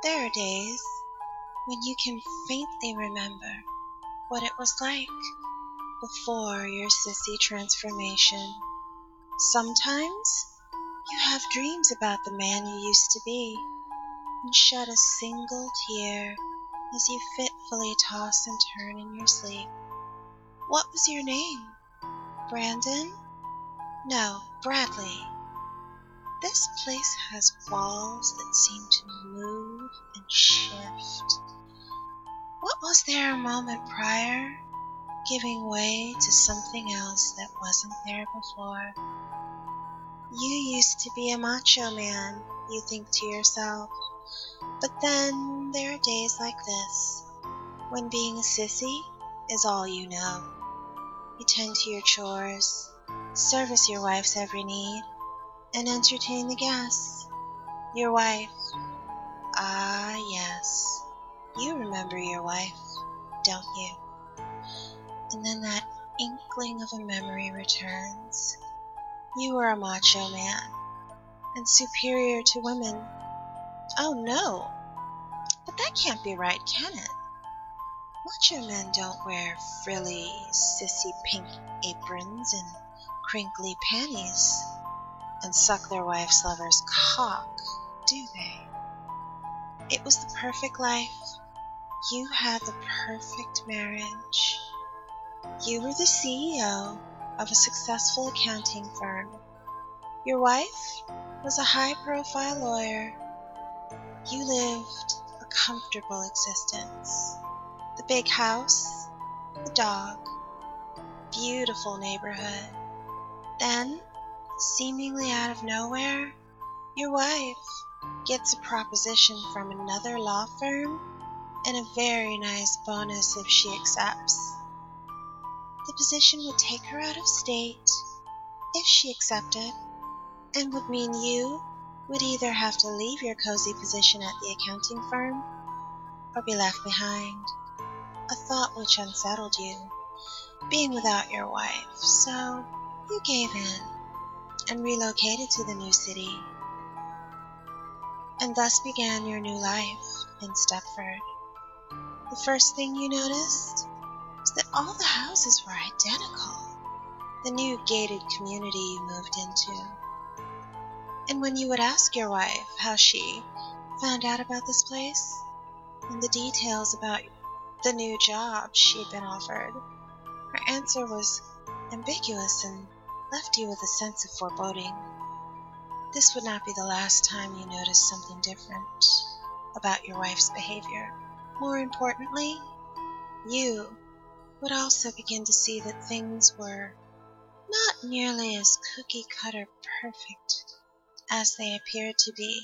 There are days when you can faintly remember what it was like before your sissy transformation. Sometimes you have dreams about the man you used to be and shed a single tear as you fitfully toss and turn in your sleep. What was your name? Brandon? No, Bradley. This place has walls that seem to move and shift. What was there a moment prior, giving way to something else that wasn't there before? You used to be a macho man, you think to yourself. But then there are days like this, when being a sissy is all you know. You tend to your chores, service your wife's every need, and entertain the guests. Your wife. Ah, yes. You remember your wife, don't you? And then that inkling of a memory returns. You were a macho man, and superior to women. Oh no, but that can't be right, can it? Macho men don't wear frilly, sissy pink aprons and crinkly panties and suck their wife's lover's cock, do they? It was the perfect life. You had the perfect marriage. You were the CEO of a successful accounting firm. Your wife was a high-profile lawyer. You lived a comfortable existence. The big house, the dog, beautiful neighborhood. Then, seemingly out of nowhere, your wife gets a proposition from another law firm and a very nice bonus if she accepts. The position would take her out of state if she accepted, and would mean you would either have to leave your cozy position at the accounting firm or be left behind. A thought which unsettled you, being without your wife, so you gave in and relocated to the new city. And thus began your new life in Stepford. The first thing you noticed was that all the houses were identical, the new gated community you moved into. And when you would ask your wife how she found out about this place and the details about the new job she'd been offered, her answer was ambiguous and left you with a sense of foreboding. This would not be the last time you noticed something different about your wife's behavior. More importantly, you would also begin to see that things were not nearly as cookie-cutter perfect as they appeared to be.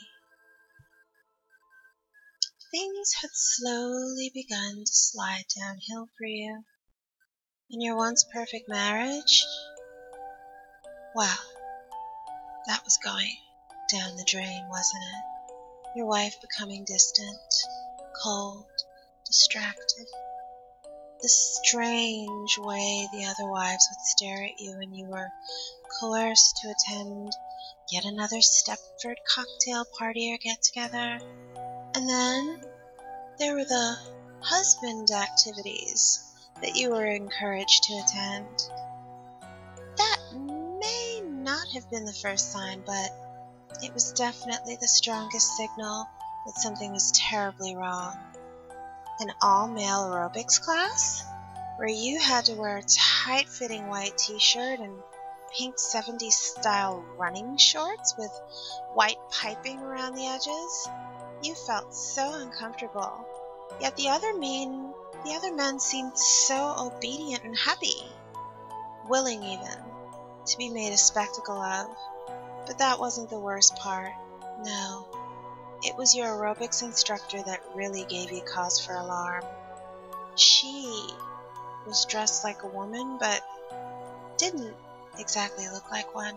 Things had slowly begun to slide downhill for you. In your once perfect marriage, well, that was going down the drain, wasn't it? Your wife becoming distant, cold, distracted. The strange way the other wives would stare at you when you were coerced to attend yet another Stepford cocktail party or get-together. And then there were the husband activities that you were encouraged to attend. That may not have been the first sign, but it was definitely the strongest signal that something was terribly wrong. An all-male aerobics class, where you had to wear a tight-fitting white t-shirt and pink 70s style running shorts with white piping around the edges. You felt so uncomfortable, yet the other men seemed so obedient and happy, willing even to be made a spectacle of. But that wasn't the worst part. No, it was your aerobics instructor that really gave you cause for alarm. She was dressed like a woman, but didn't exactly look like one.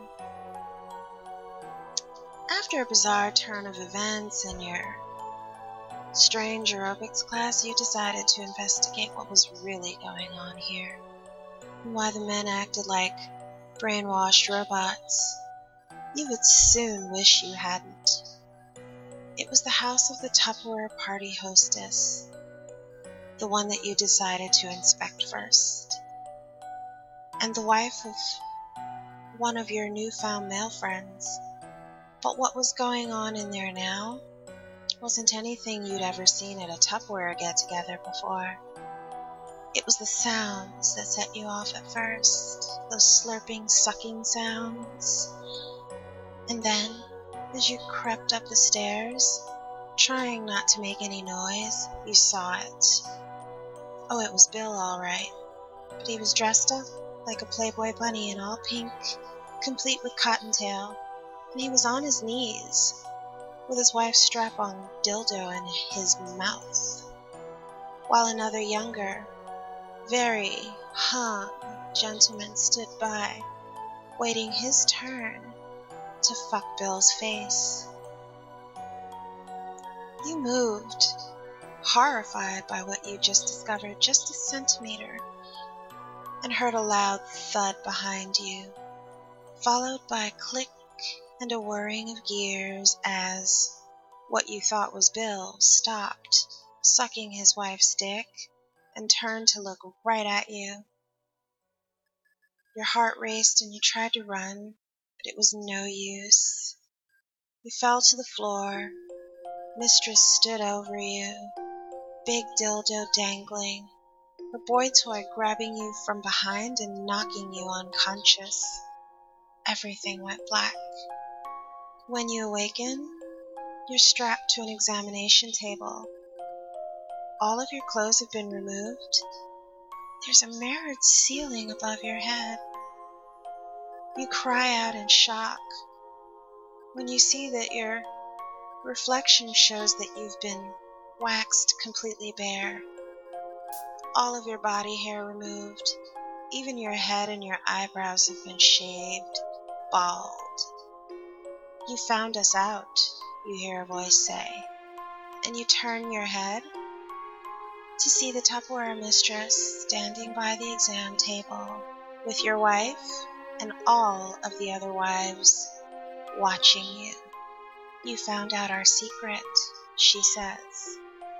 After a bizarre turn of events in your strange aerobics class, you decided to investigate what was really going on here, and why the men acted like brainwashed robots. You would soon wish you hadn't. It was the house of the Tupperware party hostess, the one that you decided to inspect first, and the wife of one of your newfound male friends. But what was going on in there now wasn't anything you'd ever seen at a Tupperware get-together before. It was the sounds that set you off at first, those slurping, sucking sounds. And then, as you crept up the stairs, trying not to make any noise, you saw it. Oh, it was Bill, all right. But he was dressed up like a Playboy bunny in all pink, complete with cottontail, and he was on his knees, with his wife's strap-on dildo in his mouth, while another younger, very hung gentleman stood by, waiting his turn to fuck Bill's face. You moved, horrified by what you just discovered, just a centimeter, and heard a loud thud behind you, followed by a click and a whirring of gears as what you thought was Bill stopped sucking his wife's dick and turned to look right at you. Your heart raced and you tried to run, but it was no use. You fell to the floor. Mistress stood over you, big dildo dangling, her boy toy grabbing you from behind and knocking you unconscious. Everything went black. When you awaken, you're strapped to an examination table. All of your clothes have been removed. There's a mirrored ceiling above your head. You cry out in shock when you see that your reflection shows that you've been waxed completely bare. All of your body hair removed. Even your head and your eyebrows have been shaved, bald. You found us out, you hear a voice say, and you turn your head to see the Tupperware mistress standing by the exam table with your wife and all of the other wives watching you. You found out our secret, she says.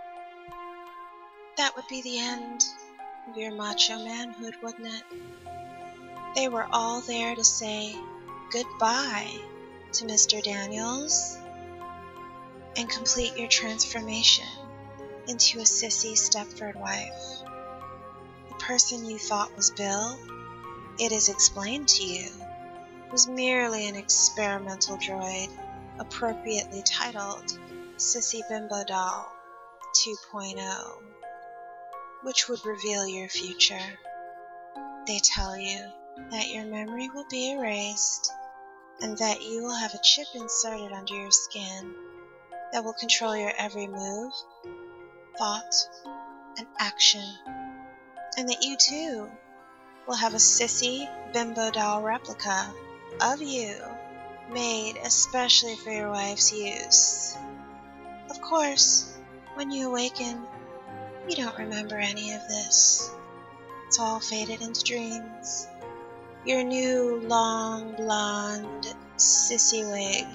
That would be the end of your macho manhood, wouldn't it? They were all there to say goodbye to Mr. Daniels and complete your transformation into a sissy Stepford wife. The person you thought was Bill, it is explained to you, was merely an experimental droid, appropriately titled Sissy Bimbo Doll 2.0, which would reveal your future. They tell you that your memory will be erased and that you will have a chip inserted under your skin that will control your every move, thought, and action, and that you too will have a sissy bimbo doll replica of you made especially for your wife's use. Of course, when you awaken, you don't remember any of this. It's all faded into dreams. Your new long blonde sissy wig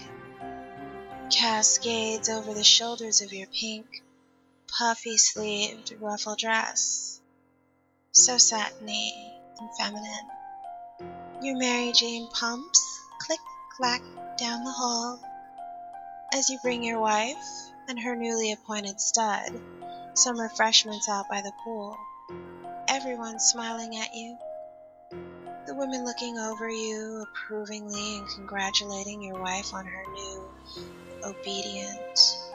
cascades over the shoulders of your pink, puffy-sleeved ruffle dress, so satiny and feminine. Your Mary Jane pumps click-clack down the hall as you bring your wife and her newly appointed stud some refreshments out by the pool. Everyone smiling at you. The women looking over you approvingly and congratulating your wife on her new, obedient,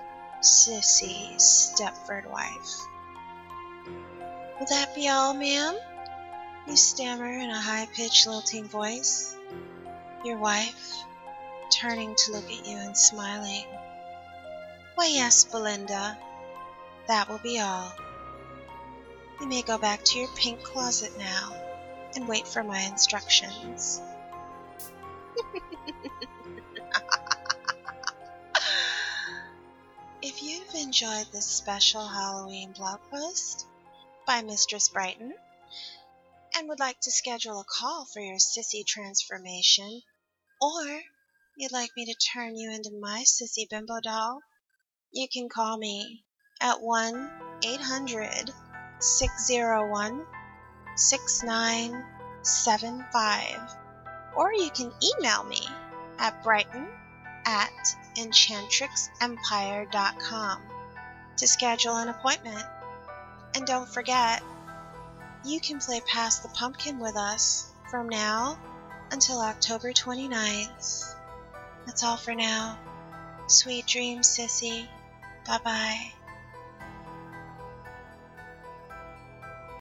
sissy Stepford wife. Will that be all, ma'am? You stammer in a high-pitched, lilting voice. Your wife, turning to look at you and smiling. Why, yes, Belinda. That will be all. You may go back to your pink closet now and wait for my instructions. If you've enjoyed this special Halloween blog post by Mistress Brighton and would like to schedule a call for your sissy transformation, or you'd like me to turn you into my sissy bimbo doll, You can call me at 1-800-601-6975, or you can email me at brighton@enchantrixempire.com to schedule an appointment. And don't forget, you can play Pass the Pumpkin with us from now until October 29th. That's all for now. Sweet dreams, sissy. Bye-bye.